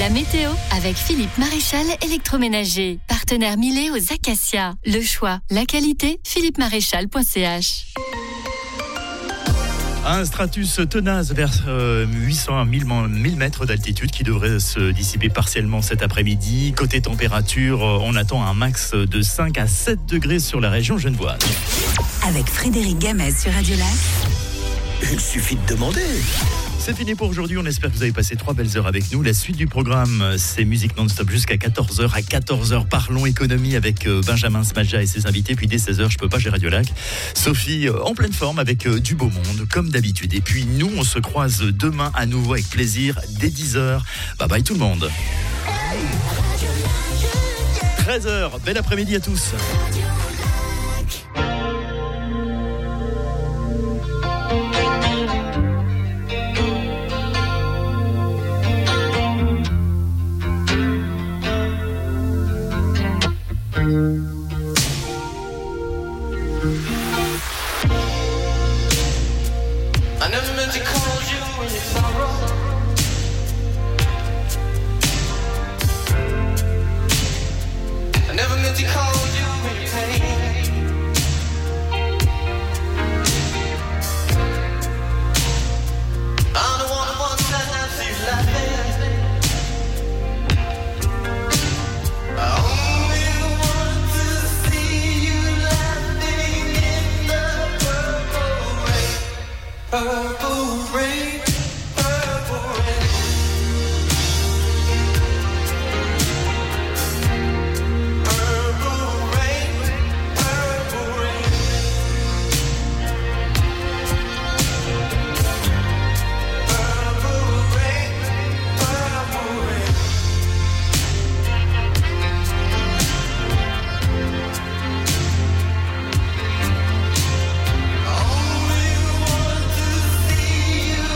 La météo avec Philippe Maréchal Électroménager. Partenaire Milet aux Acacias. Le choix, la qualité, philippemaréchal.ch. Un stratus tenace vers 800 à 1000 mètres d'altitude qui devrait se dissiper partiellement cet après-midi. Côté température, on attend un max de 5 à 7 degrés sur la région genevoise. Avec Frédéric Gamez sur Radio Lac. Il suffit de demander. C'est fini pour aujourd'hui, on espère que vous avez passé 3 belles heures avec nous. La suite du programme, c'est musique non-stop jusqu'à 14h. À 14h, parlons économie avec Benjamin Smadja et ses invités. Puis dès 16h, je peux pas, j'ai Radio Lac. Sophie en pleine forme avec du beau monde, comme d'habitude. Et puis nous, on se croise demain à nouveau avec plaisir dès 10h. Bye bye tout le monde. 13h, bel après-midi à tous. I never meant to call you when you sorrow. I never meant to call you when you pain. I'm the one who wants that now see you laughing. I only want to see you laughing in the purple rain. Purple rain, purple rain. Purple rain, purple rain. Purple rain, purple rain. Only want to see you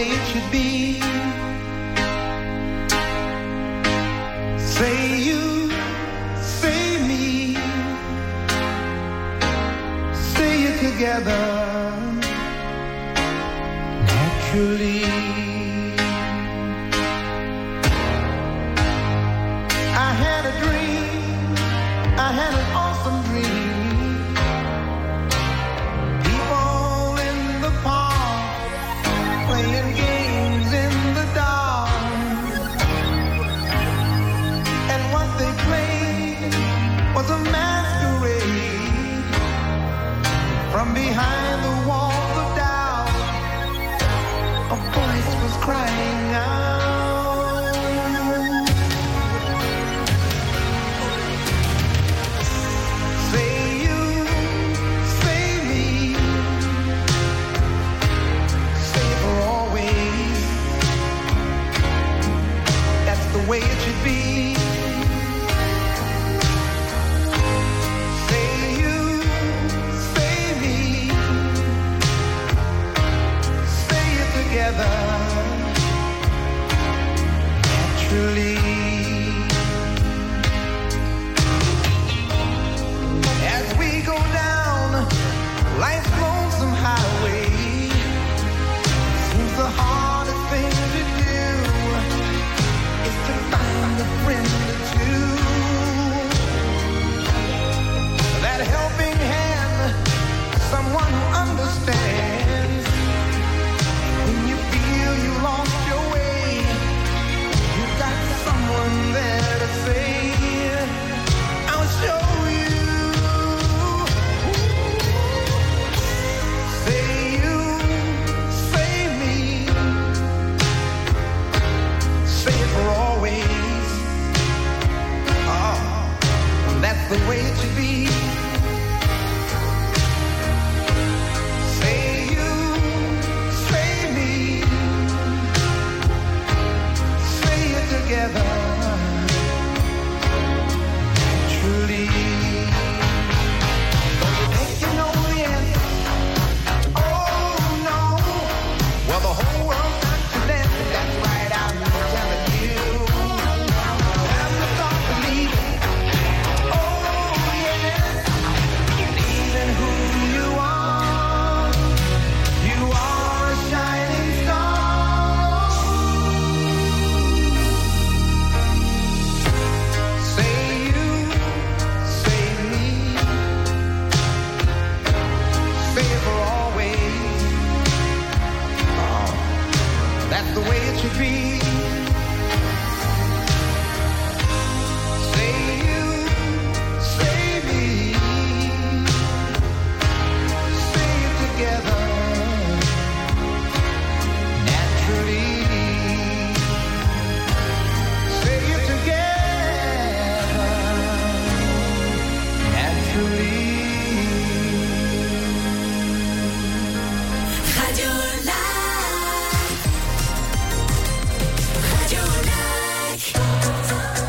way it should be. Say you, say me, say it together naturally. I had a dream, I had an awesome dream. People in the park playing games in the dark, and what they played was a masquerade. From behind the walls of doubt, a voice was crying out. The way it should be. Say you, say me, say it together naturally. As we go down life's lonesome highway, seems the hardest thing to do to find a friend or two, that helping hand, someone who understands. When you feel you lost your way, you got someone there to say, I'll show you. Say you, say me, say it for always. Oh, that's the way it should be. Say you, say me, say it together truly. Don't you think you know the answer? Oh no. Well, the whole world got to dance, that's right, I'm telling you. Have to start believing. Oh yes, believe in who you are. You are a shining star. Say you, say me, say it for always. Oh, that's the way it should be. Say you, say me, say it together naturally. Say it together naturally. Radio Lac. Radio Lac.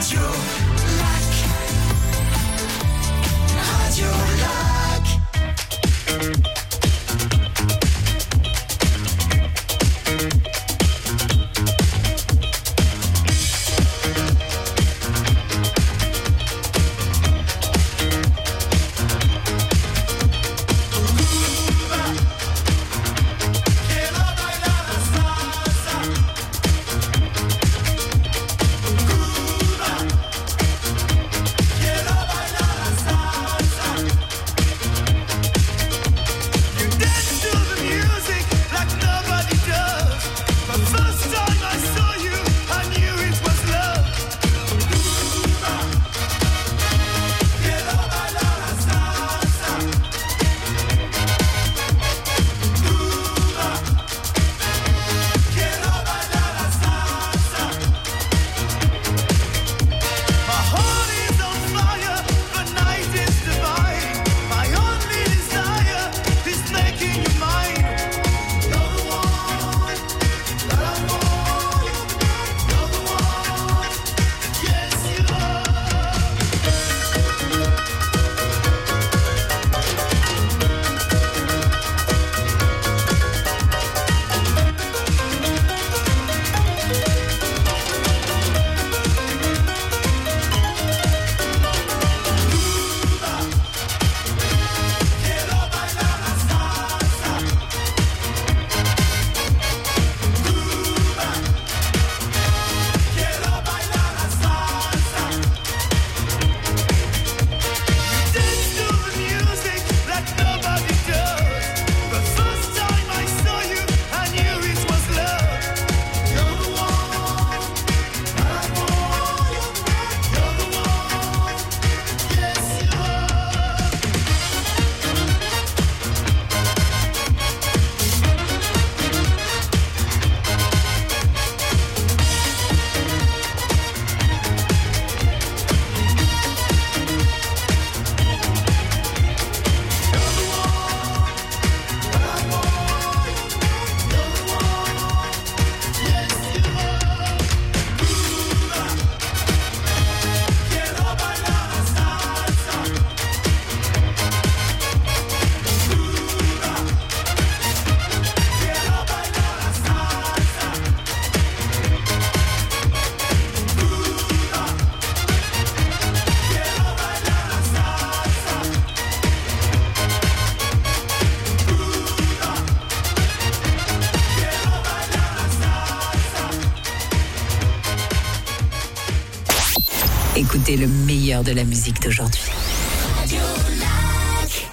Radio Lac. Radio Lac. Écoutez le meilleur de la musique d'aujourd'hui. Radio Lac.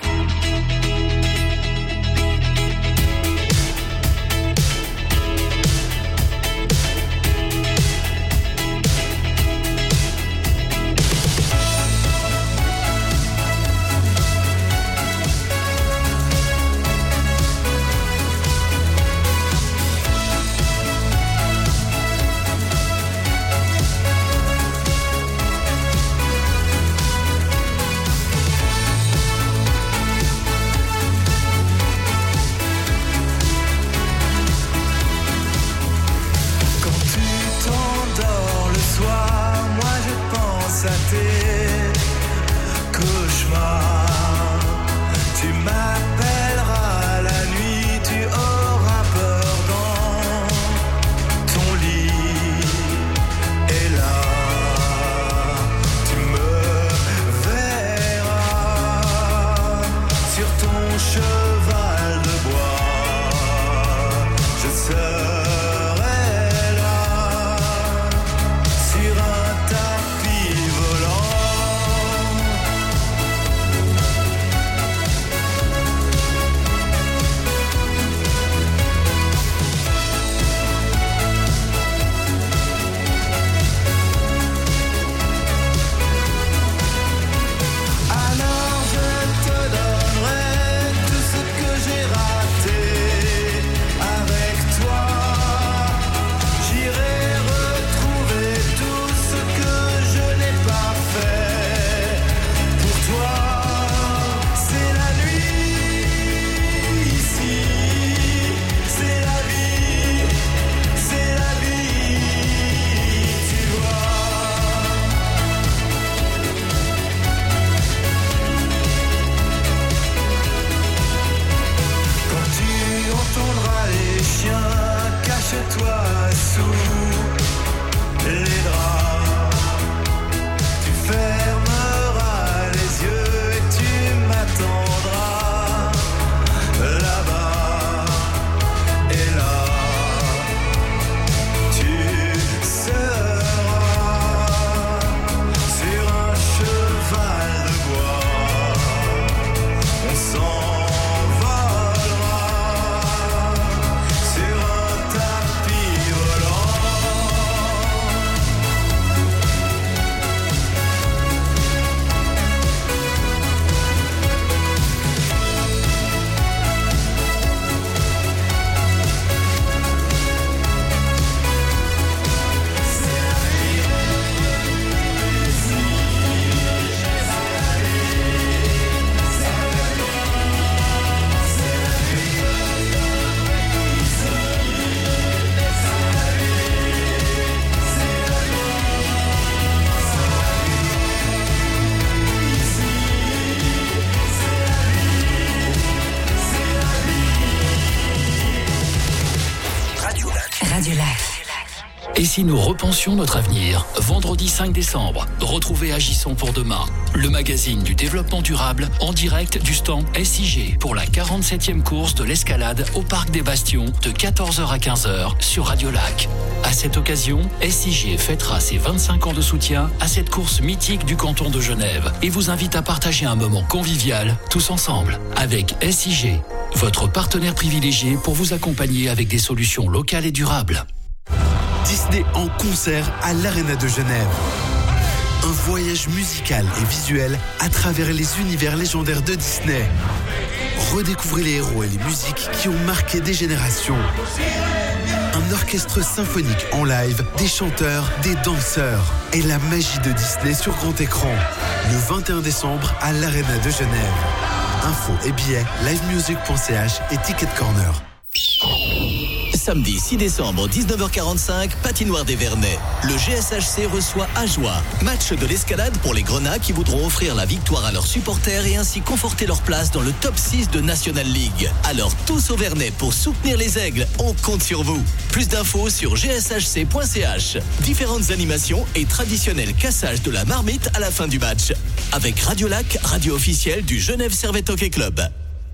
Et si nous repensions notre avenir? Vendredi 5 décembre, retrouvez Agissons pour demain, le magazine du développement durable en direct du stand SIG pour la 47e course de l'escalade au Parc des Bastions de 14h à 15h sur Radio Lac. À cette occasion, SIG fêtera ses 25 ans de soutien à cette course mythique du canton de Genève et vous invite à partager un moment convivial tous ensemble avec SIG, votre partenaire privilégié pour vous accompagner avec des solutions locales et durables. Disney en concert à l'Arena de Genève. Un voyage musical et visuel à travers les univers légendaires de Disney. Redécouvrez les héros et les musiques qui ont marqué des générations. Un orchestre symphonique en live, des chanteurs, des danseurs et la magie de Disney sur grand écran. Le 21 décembre à l'Arena de Genève. Infos et billets livemusic.ch et Ticket Corner. Samedi 6 décembre, 19h45, patinoire des Vernets. Le GSHC reçoit Ajoie. Match de l'escalade pour les Grenats qui voudront offrir la victoire à leurs supporters et ainsi conforter leur place dans le top 6 de National League. Alors tous au Vernet pour soutenir les Aigles, on compte sur vous. Plus d'infos sur gshc.ch. Différentes animations et traditionnel cassage de la marmite à la fin du match. Avec Radio Lac, radio officielle du Genève Servette Hockey Club.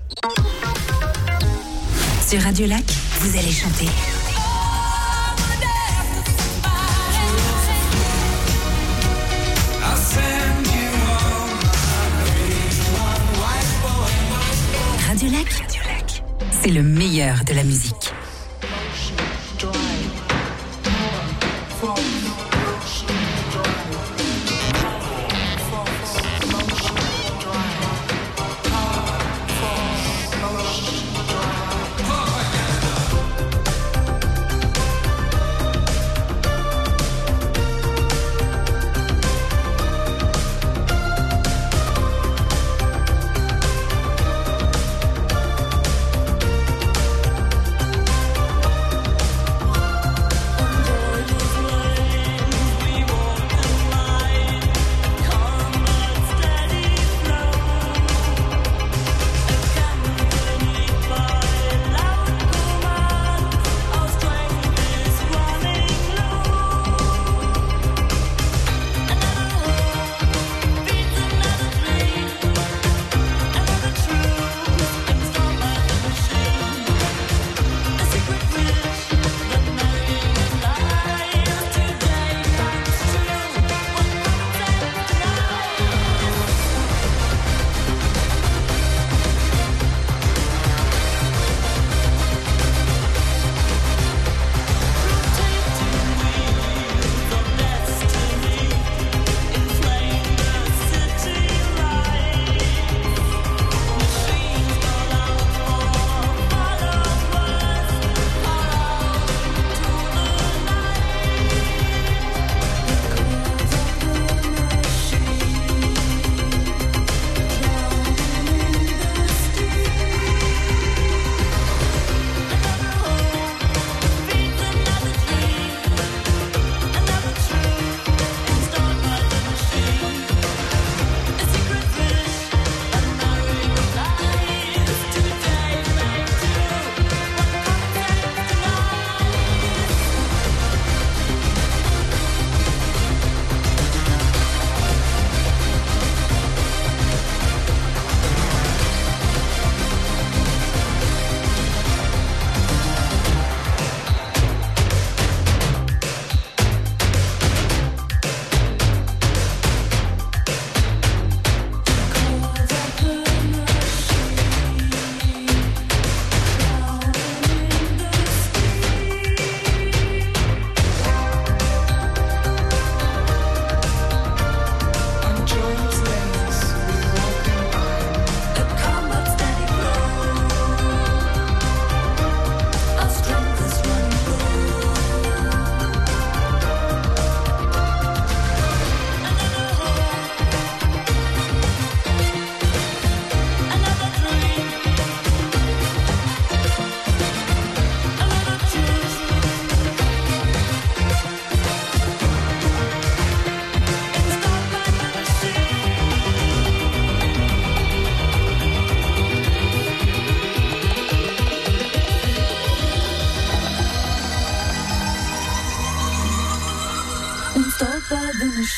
Sur Radio Lac, vous allez chanter. Radio Lac, c'est le meilleur de la musique.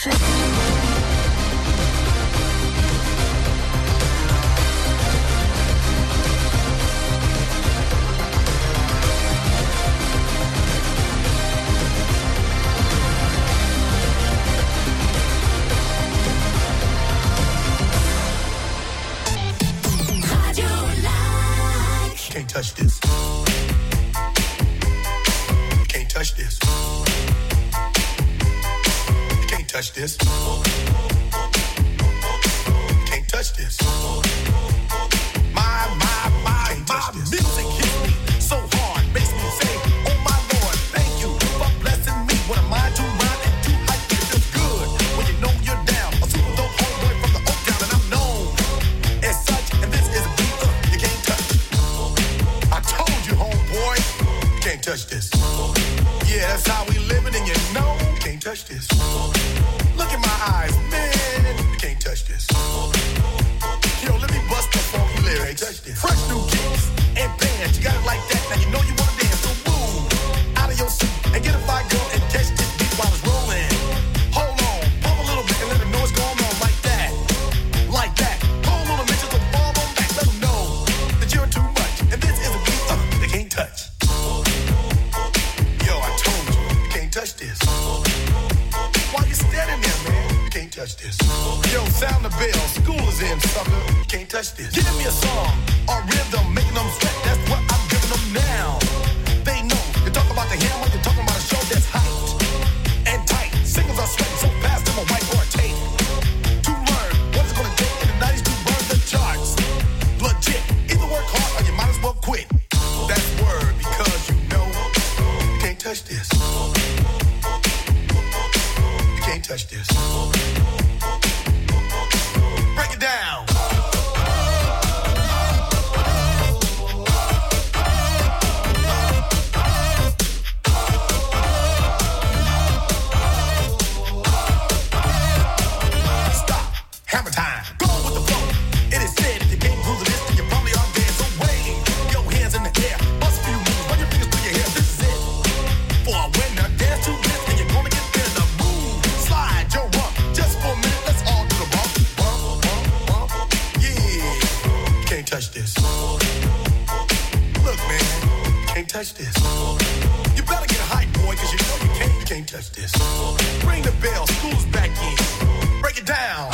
Can't touch this. You can't touch this. You can't touch this. You can't touch this. My music hits me so hard, makes me say, oh my Lord, thank you for blessing me. What am I to rhyme and to hype? It feels good when you know you're down. A super dope homeboy from the Oak Town, and I'm known as such. And this is a beat you can't touch. I told you, homeboy, you can't touch this. Yeah, that's how we living, and you know you can't touch this. Look in my eyes, man, you can't touch this. Yo, let me bust the funky lyrics. Fresh new kicks and bands, you got it like that. Now you know you wanna dance, so move out of your seat and get a fire girl and catch this beat while it's rolling. Hold on, pump a little bit and let them know what's going on like that, like that. Hold on a minute, just fall on back, let them know that you're too much. And this is a beat they can't touch. Yo, I told you, you can't touch this. Why you standing there, man? You can't touch this. Yo, sound the bell, school is in, sucker. You can't touch this. Give me a song or rhythm, making them sweat. That's what I'm giving them now. They know. You talk about the hammer, you're talking about a show that's hyped and tight. Singles are sweating so fast, them a whiteboard tape. To learn what it's gonna take in the 90s to burn the charts. Legit. Either work hard or you might as well quit. That's word because you know you can't touch this. You can't touch this. Break it down. Stop. Hammer time. Go with the flow. It is said if you can't groove to this, then you probably are dead. So wave your hands in the air. Bust a few moves. Run your fingers through your hair. This is it. For a winner, dance to this, and you're gonna get there. The move. Slide your rump. Just for a minute, let's all do the bump. Bump, bump, bump. Yeah. You can't touch this. Look, man. You can't touch this. You better get hype, boy, because you know you can't touch this. Ring the bell. School's back in. Break it down.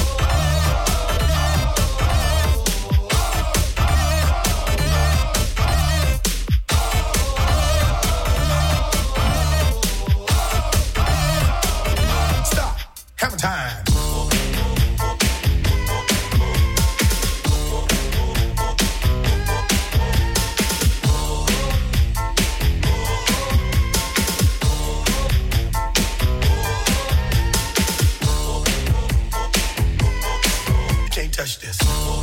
Stop. Hammer time. You can't touch this.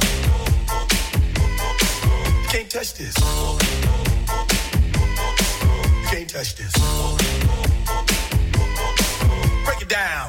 You can't touch this. You can't touch this. Break it down.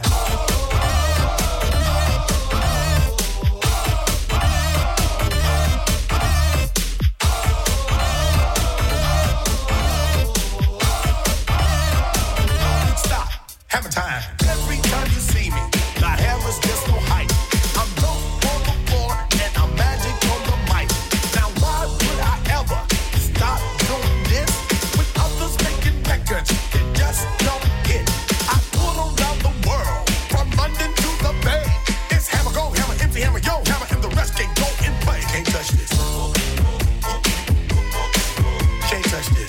Stop. Hammer time. Every time you see me, the hammer's just so hype. I'm low on the floor and I'm magic on the mic. Now why would I ever stop doing this with others making records that just don't hit? I toured around the world from London to the Bay. It's hammer, go hammer, empty hammer, yo hammer, and the rest can go and play. Can't touch this. Can't touch this.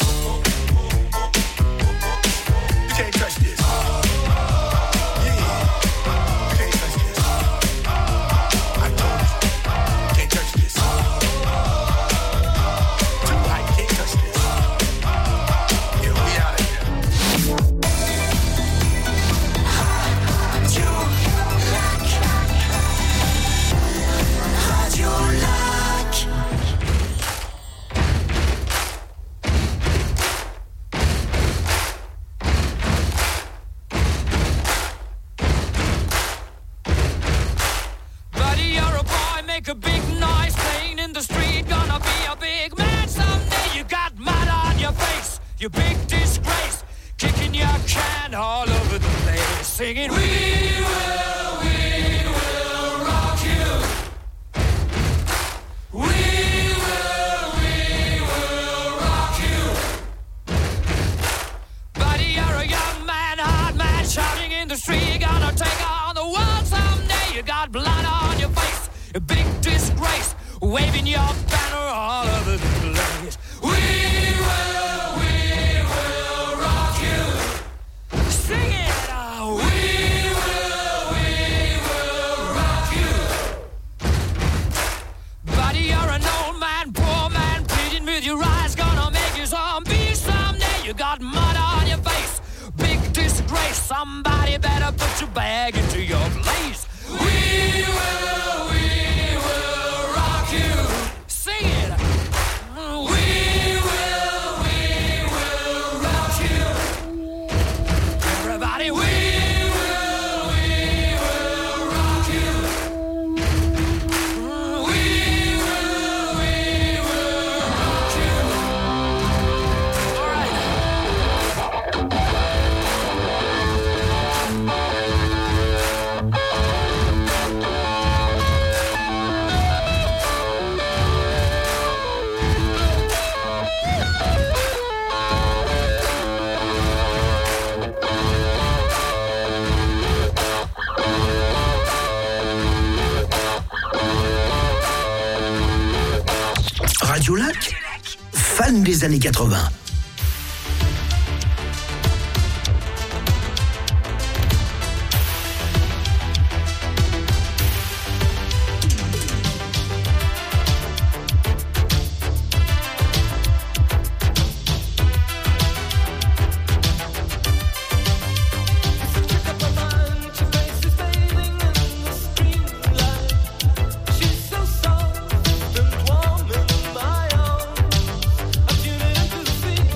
You can't touch this. Yeah. You can't touch this. I told you. Can't touch this. Too high, can't touch this. Yeah, we out of here. Radio Lac. Buddy, you're a boy, make a big noise, playing in the street, gonna be a big man someday. You got mud on your face, you big disgrace, kicking your can all over the place, singing, we will gonna take on the world someday. You got blood on your face, a big disgrace, waving your banner all over the place. We will rock you. Sing it. We will rock you. Buddy, you're an old man, poor man, pleading with your eyes, gonna make you zombie someday. You got mud on your face, big disgrace. Somebody better put your bag into your place. We will rock you. Sing it. We will rock you. Everybody, we will rock you. We will rock you. All right. Radio Lac, fan des années 80. She's so soft and warm in my arms. I tune into the sea.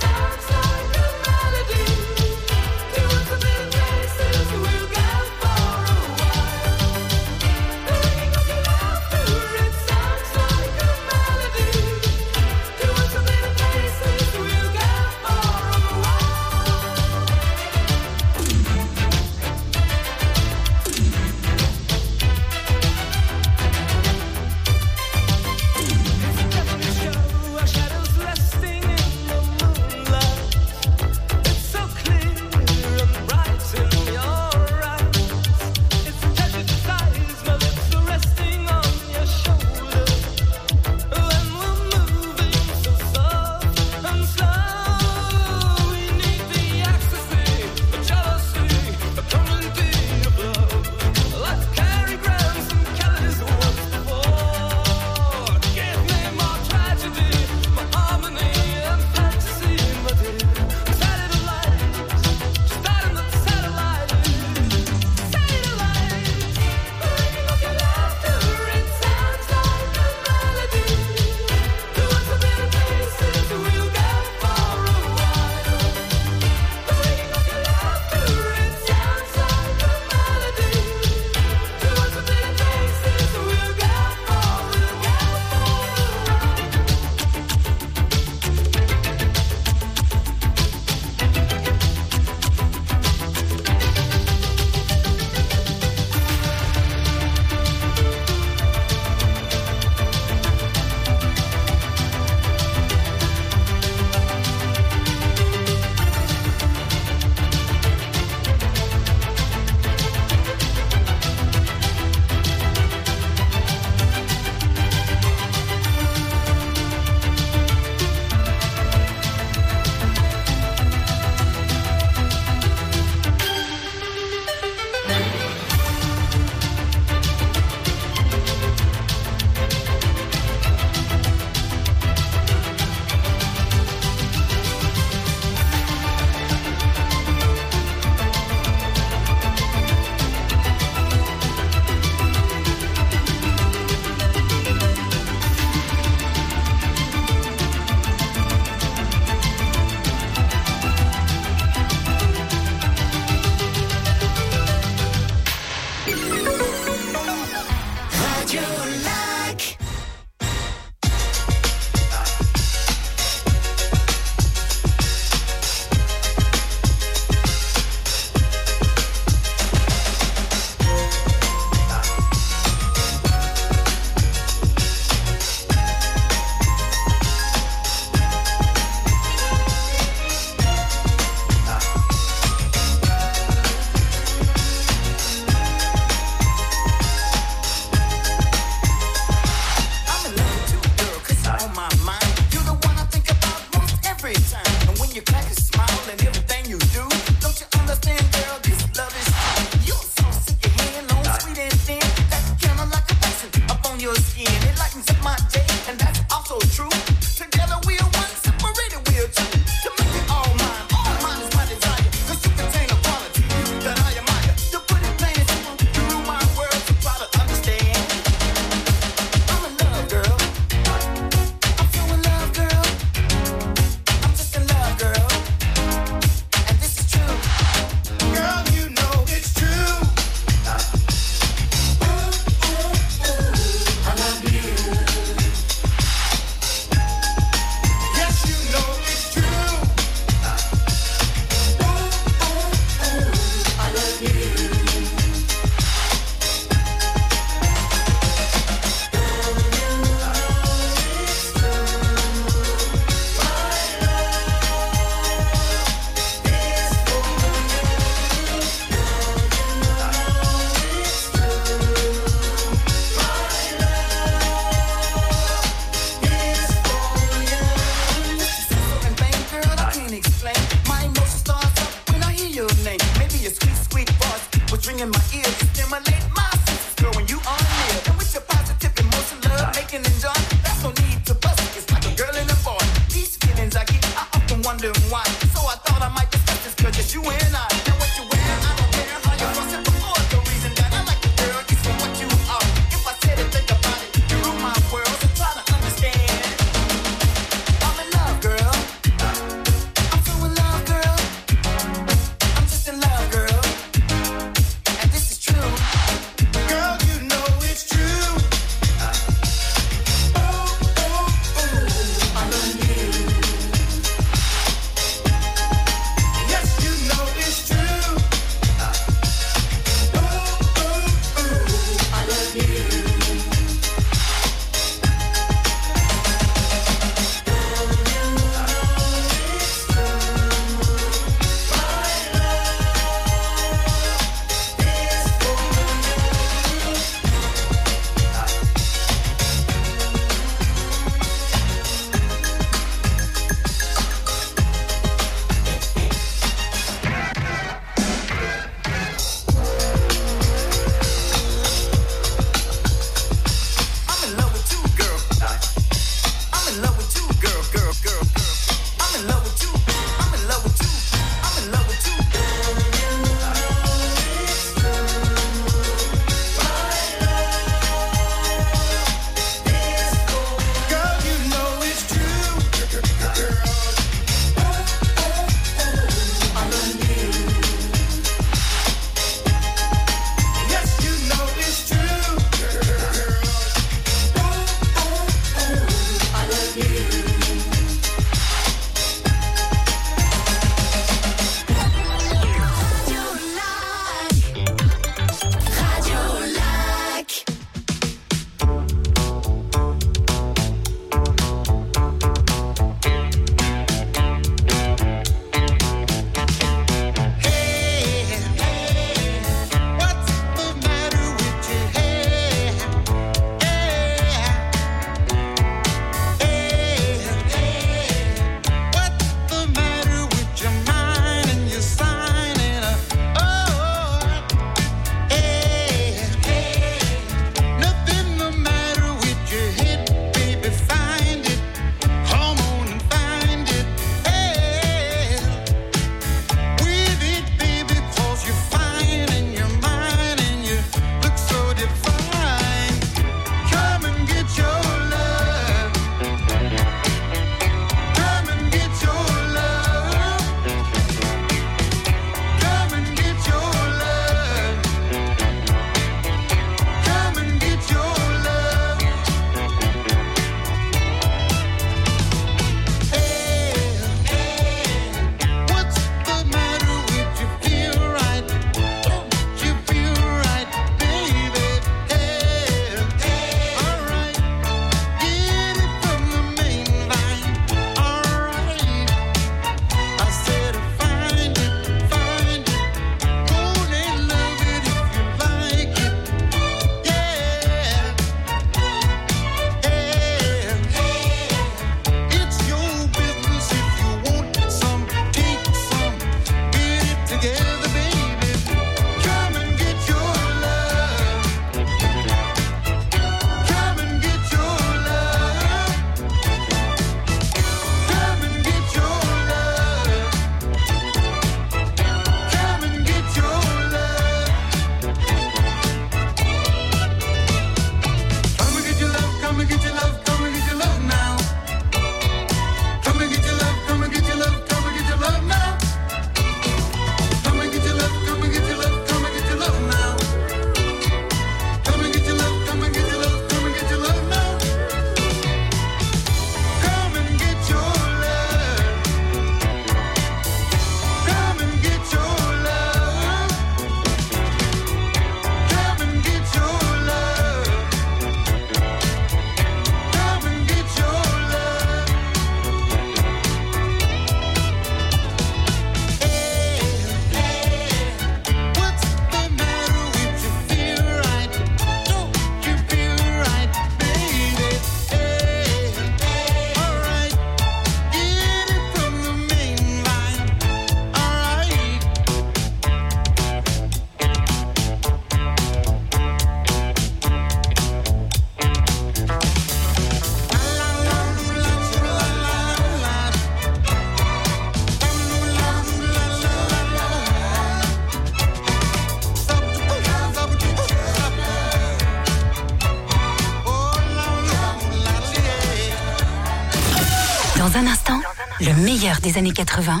Dans un instant, le meilleur des années 80.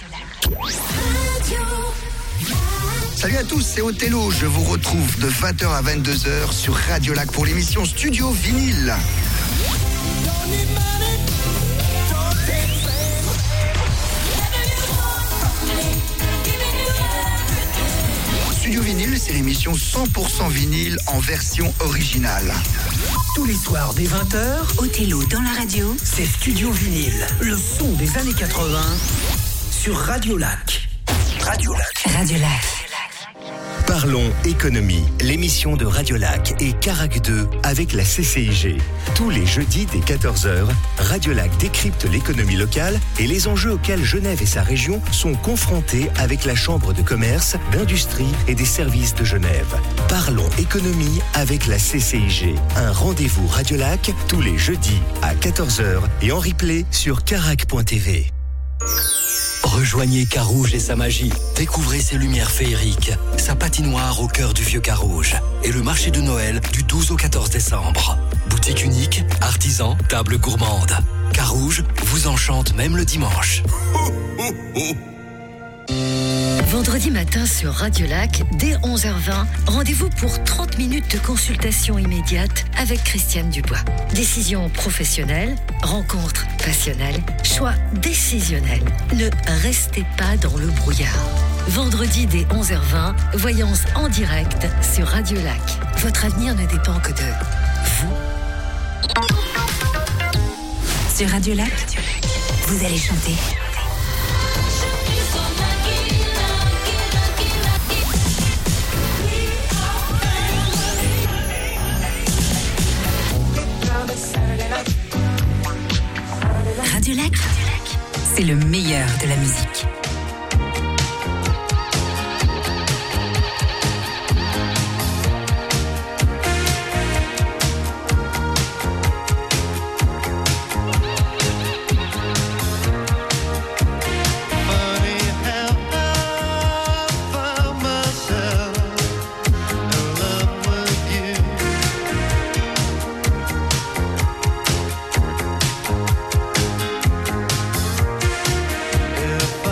Salut à tous, c'est Othello. Je vous retrouve de 20h à 22h sur Radio Lac pour l'émission Studio Vinyle. Studio Vinyle, c'est l'émission 100% vinyle en version originale. Tous les soirs dès 20h, Othello dans la radio, c'est Studio Vinyle, le son des années 80 sur Radio Lac. Radio Lac. Radio Lac. Parlons économie, l'émission de Radio Lac et Carac 2 avec la CCIG. Tous les jeudis dès 14h, Radio Lac décrypte l'économie locale et les enjeux auxquels Genève et sa région sont confrontés avec la Chambre de commerce, d'industrie et des services de Genève. Parlons économie avec la CCIG. Un rendez-vous Radio Lac tous les jeudis à 14h et en replay sur carac.tv. Rejoignez Carouge et sa magie. Découvrez ses lumières féeriques, sa patinoire au cœur du vieux Carouge et le marché de Noël du 12 au 14 décembre. Boutique unique, artisan, table gourmande. Carouge vous enchante même le dimanche. Vendredi matin sur Radio Lac, dès 11h20, rendez-vous pour 30 minutes de consultation immédiate avec Christiane Dubois. Décision professionnelle, rencontre passionnelle, choix décisionnel. Ne restez pas dans le brouillard. Vendredi dès 11h20, voyance en direct sur Radio Lac. Votre avenir ne dépend que de vous. Sur Radio Lac, vous allez chanter. Radio Lac, c'est le meilleur de la musique. If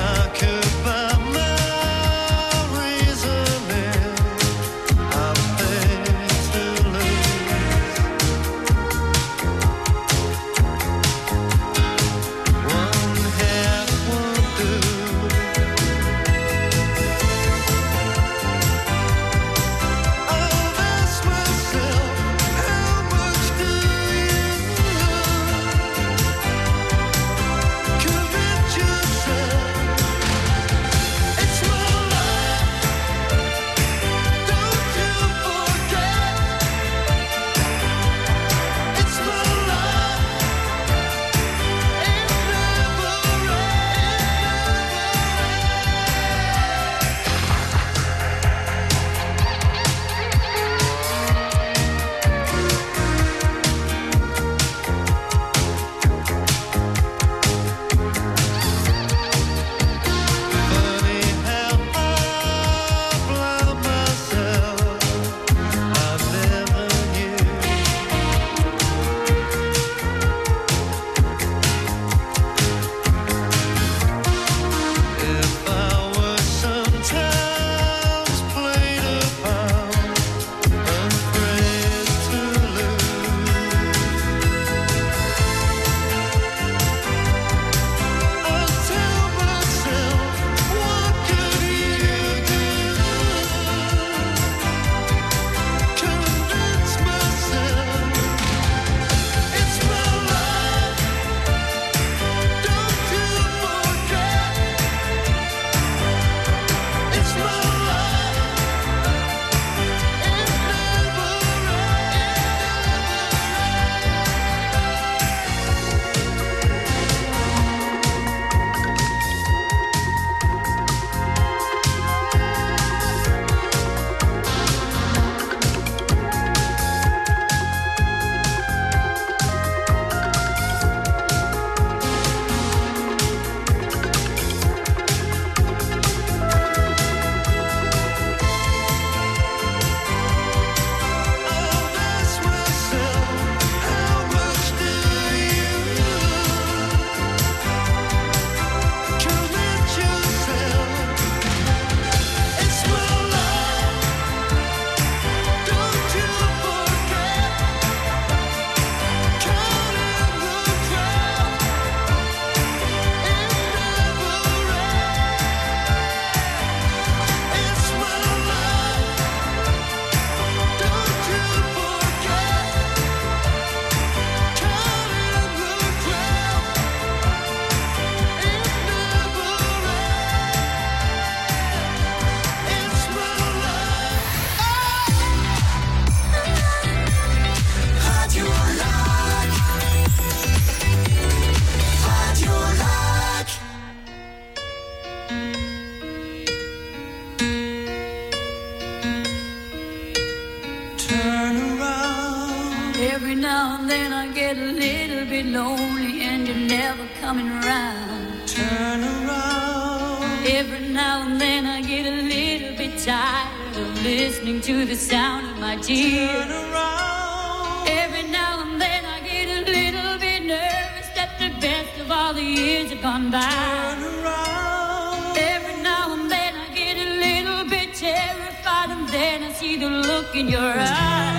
Every now and then I get a little bit lonely and you're never coming around. Turn around. Every now and then I get a little bit tired of listening to the sound of my tears. Turn around. Every now and then I get a little bit nervous that the best of all the years have gone by. Turn around. Every now and then I get a little bit terrified and then I see the look in your eyes.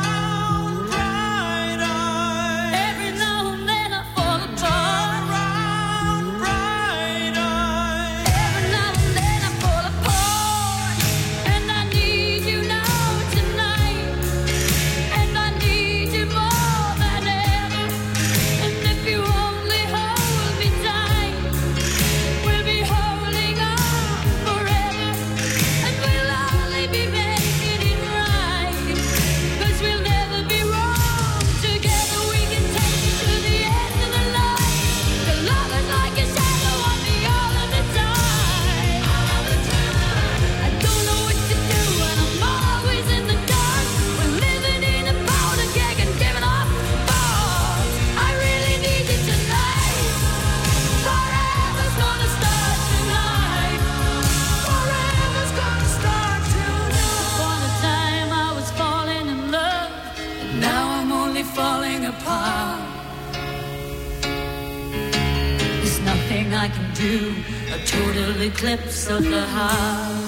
I can do a total eclipse of the heart.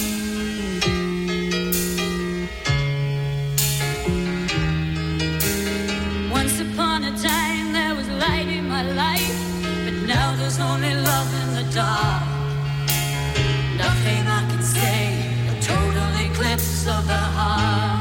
Once upon a time there was light in my life, but now there's only love in the dark. Nothing I can say, a total eclipse of the heart.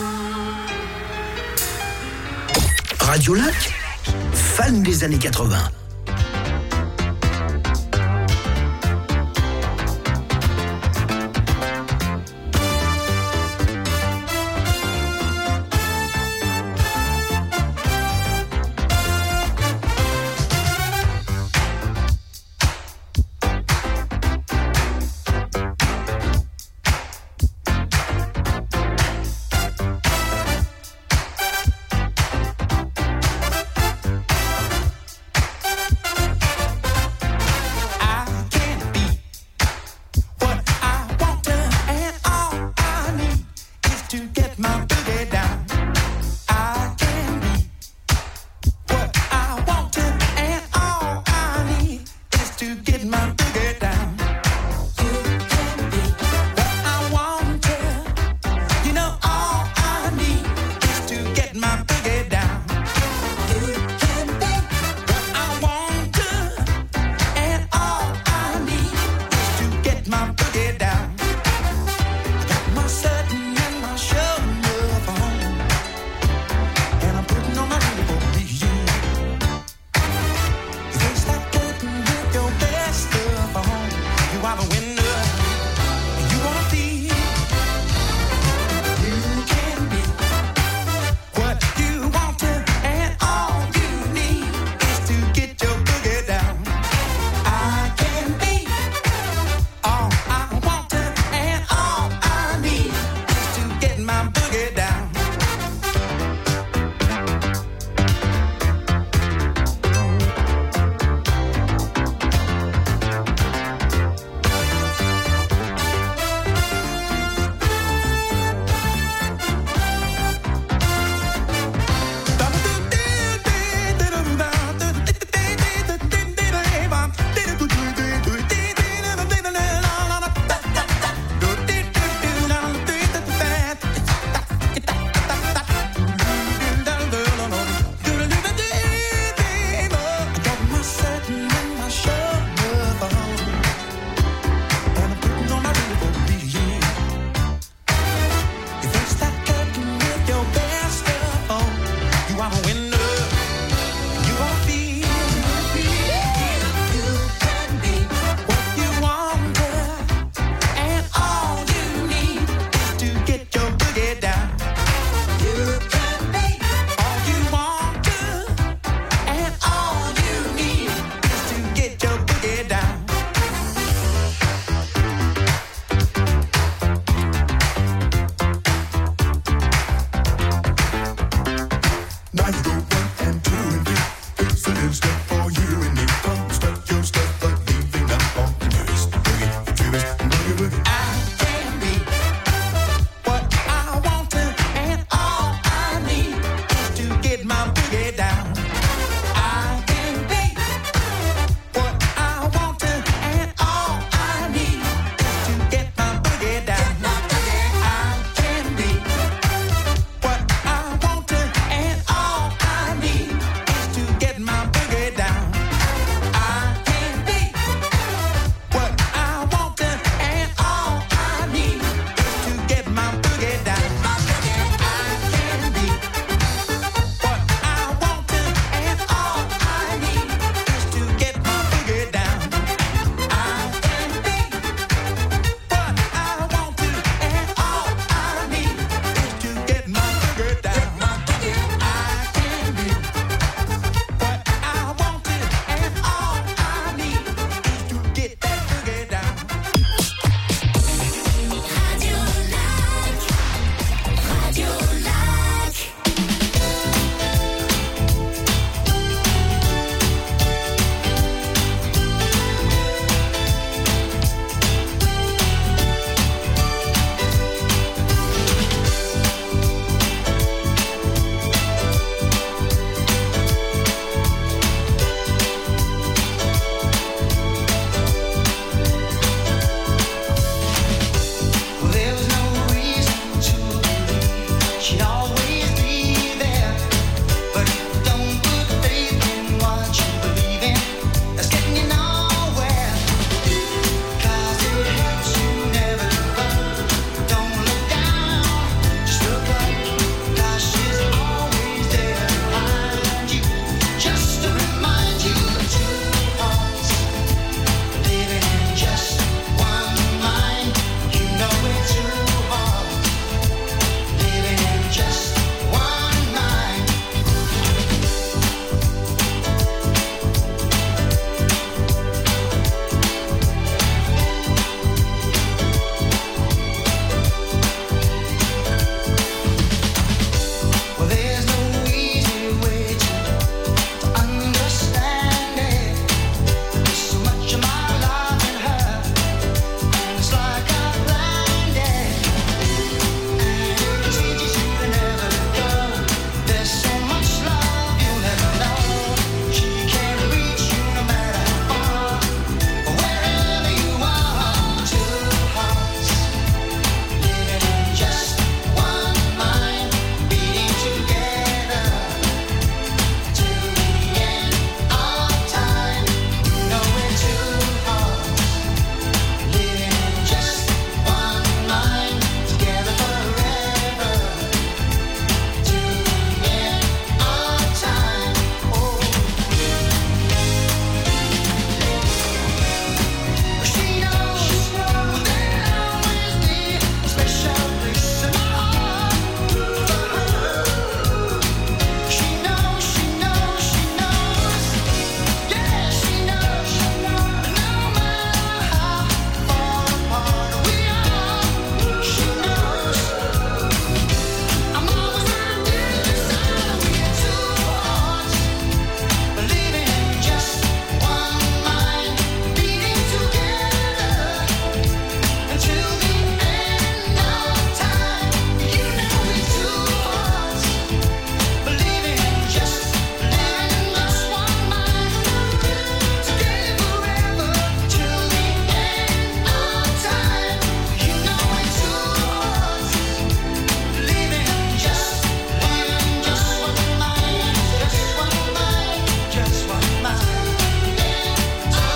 Radio Lac, fan des années 80.